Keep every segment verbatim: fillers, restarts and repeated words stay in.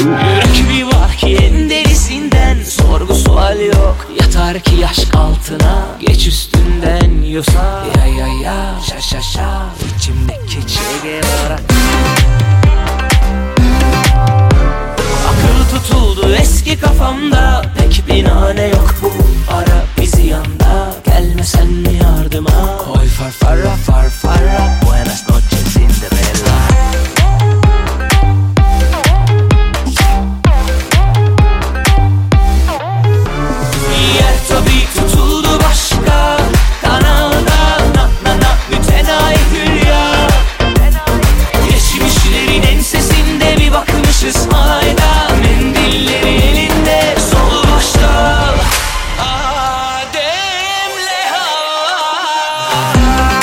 Yürek bir var ki en derisinden, sorgu sual yok. Yatar ki aşk altına, geç üstünden yosa. Ya ya ya, şa şa şa, içimdeki Che Guevara. Akıl tutuldu eski kafamda, pek binane yok bu ara bizi yanda. Gelmesen mi yardıma? Koy farfara farfara, buenas noches Cinderella. Yer tabi tutuldu başka kanalda, na na na mütenayi hülya. Geçmişlerin ensesinde bir bakmışız ayda, mendilleri elinde sol başta. Adem'le Havva.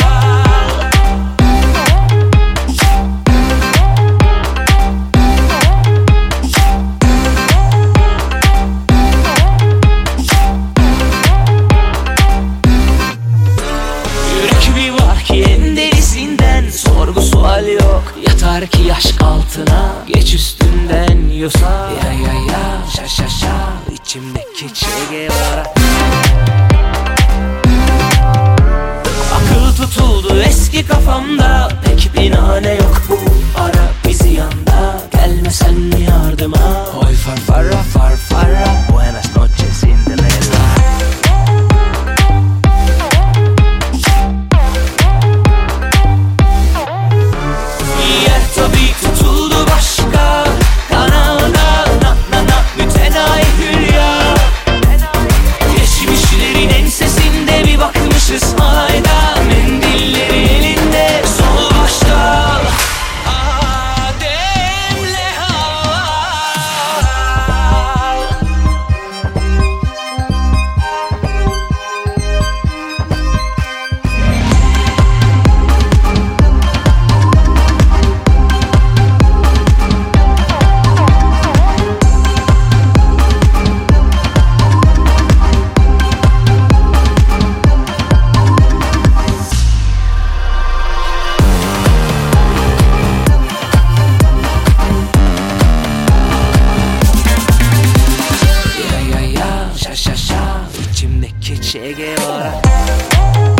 Yürek bir var ki en derisinden, sorgu sual yok. Yatar ki aşk altına, geç üstünden yosa. Ya ya ya, şa şa şa, içimdeki Che Guevara. Akıl tutuldu eski kafamda, pek binane yok bu ara bizi yanda. Gelmesen mi yardıma? Koy farfara farfara, buenas noches Cinderella. Yer tabi tutuldu başka kanalda, na na na mütenayi hülya. Geçmişlerin ensesinde bir bakmışız ayda, mendilleri elinde sol başta. Adem'le Havva. Ya ya ya, şa şa şa, içimdeki Che Guevara.